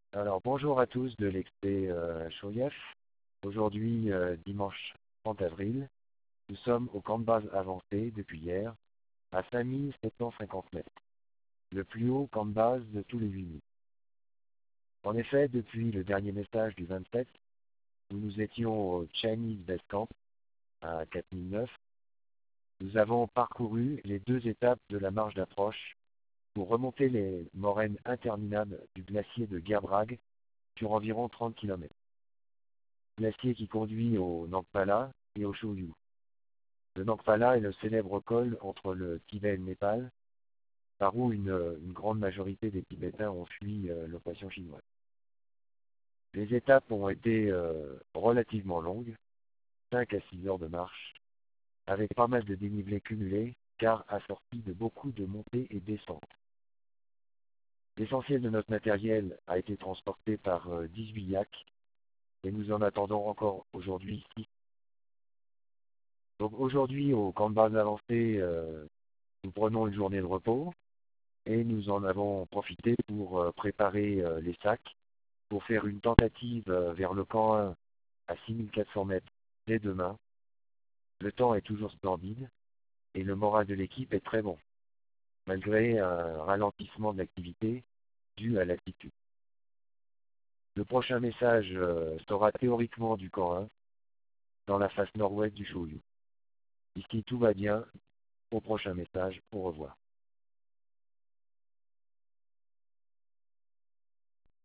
Alors bonjour à tous de l'Expé Choyef. Aujourd'hui, dimanche 30 avril, nous sommes au camp de base avancé depuis hier, à 5750 mètres, le plus haut camp de base de tous les 8000. En effet, depuis le dernier message du 27, où nous étions au Chinese Base Camp à 4009, nous avons parcouru les deux étapes de la marche d'approche pour remonter les moraines interminables du glacier de Gerbrag sur environ 30 km. Glacier qui conduit au Nangpala et au Shoyu. Le Nangpala est le célèbre col entre le Tibet et le Népal, par où une grande majorité des Tibétains ont fui l'occupation chinoise. Les étapes ont été relativement longues, 5 à 6 heures de marche, avec pas mal de dénivelé cumulé, car assorti de beaucoup de montées et descentes. L'essentiel de notre matériel a été transporté par 18 yaks, et nous en attendons encore aujourd'hui 6. Donc aujourd'hui, au camp de base avancé, nous prenons une journée de repos et nous en avons profité pour préparer les sacs pour faire une tentative vers le camp 1 à 6400 mètres dès demain. Le temps est toujours splendide et le moral de l'équipe est très bon, malgré un ralentissement de l'activité dû à l'altitude. Le prochain message sera théoriquement du camp 1 dans la face nord-ouest du Shoyu. Ici tout va bien. Au prochain message, au revoir.